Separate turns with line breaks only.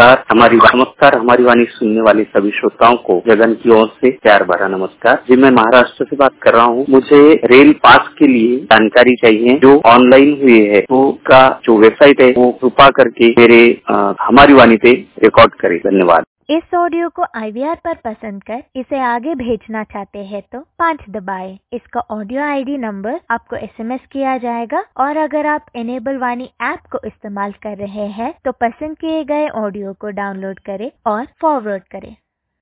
नमस्कार हमारी वाणी सुनने वाले सभी श्रोताओं को जगन की ओर से प्यार भरा नमस्कार जी। मैं महाराष्ट्र से बात कर रहा हूँ। मुझे रेल पास के लिए जानकारी चाहिए जो ऑनलाइन हुई है, तो उसका जो वेबसाइट है वो कृपा करके मेरे हमारी वाणी पे रिकॉर्ड करे। धन्यवाद।
इस ऑडियो को IVR पर पसंद कर इसे आगे भेजना चाहते हैं तो 5 दबाएं। इसका ऑडियो ID नंबर आपको SMS किया जाएगा और अगर आप इनेबल वाणी ऐप को इस्तेमाल कर रहे हैं तो पसंद किए गए ऑडियो को डाउनलोड करें और फॉरवर्ड करें।